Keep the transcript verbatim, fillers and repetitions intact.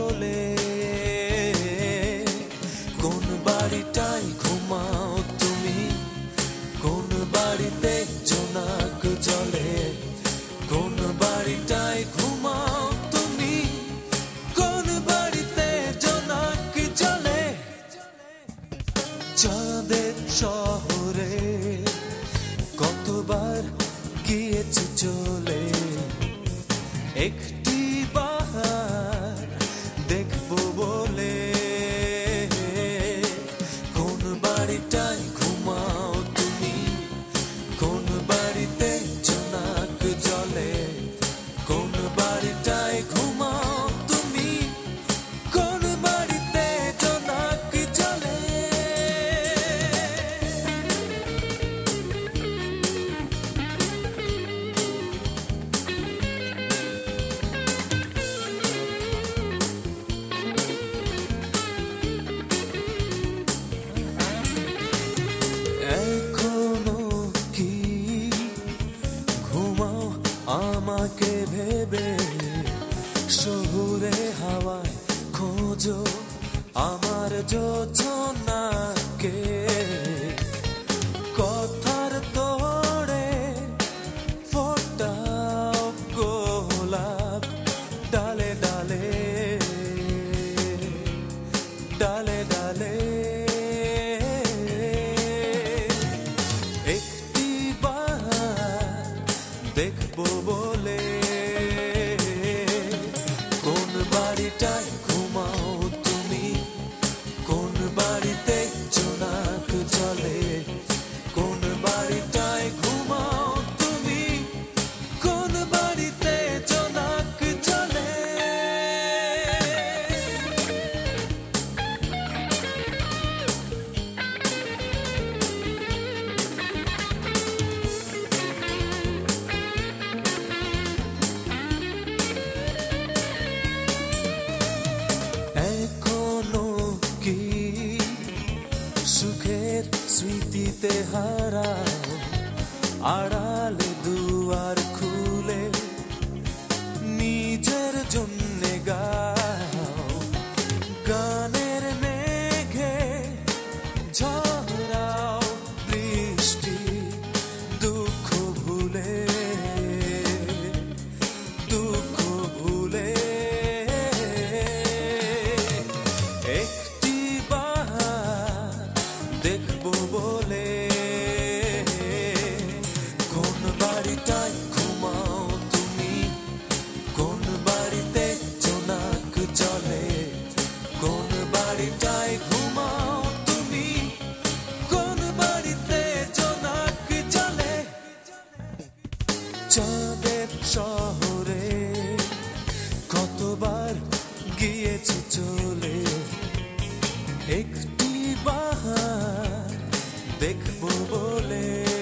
বলে কোন বাড়িটায় ঘুমাও তুমি কোন বাড়িতে জোনাক জ্বলে কোন বাড়িটায় ঘুমাও তুমি কোন বাড়িতে জোনাক জ্বলে চাঁদের শহরে কতবার গিয়েছি চলে একটি বাহার দেখবো বলে কোন বাড়িটায় ঘুমাও তুমি কোন বাড়িতে জোনাক জ্বলে কোন বাড়িটায় ঘুমাও তুমি কোন বাড়িতে জোনাক জ্বলে এখনো কি ঘুমাও আমাকে ভেবে শহুরে হাওয়ায় খোঁজো আমার যোজনাকে কথার তোড়ে ফোটাও গোলাপ ডালে ডালে ডালে ডালে একটি বাহার দেখবো বলে কোন বাড়িটায় ঘুমাও তুমি কোন বাড়িতে জোনাক জ্বলে কোন বাড়িটায় ঘুমাও তুমি কোন বাড়িতে জোনাক জ্বলে এখনো কি সুখের স্মৃতিতে হারাও আড়ালে দুয়ার খুলে নিজের জন্যে গাও গানের মেঘে ঝরাও বৃষ্টি দুঃখ ভুলে দুঃখ ভুলে একটি বাহার দেখবো বলে কোন বাড়িটায় ঘুমাও তুমি কোন বাড়িতে জোনাক জ্বলে কোন বাড়িটায় ঘুমাও তুমি কোন বাড়িতে জোনাক জ্বলে চাঁদের শহরে কতবার গিয়েছি চলে একটি বাহার দেখবো বলে।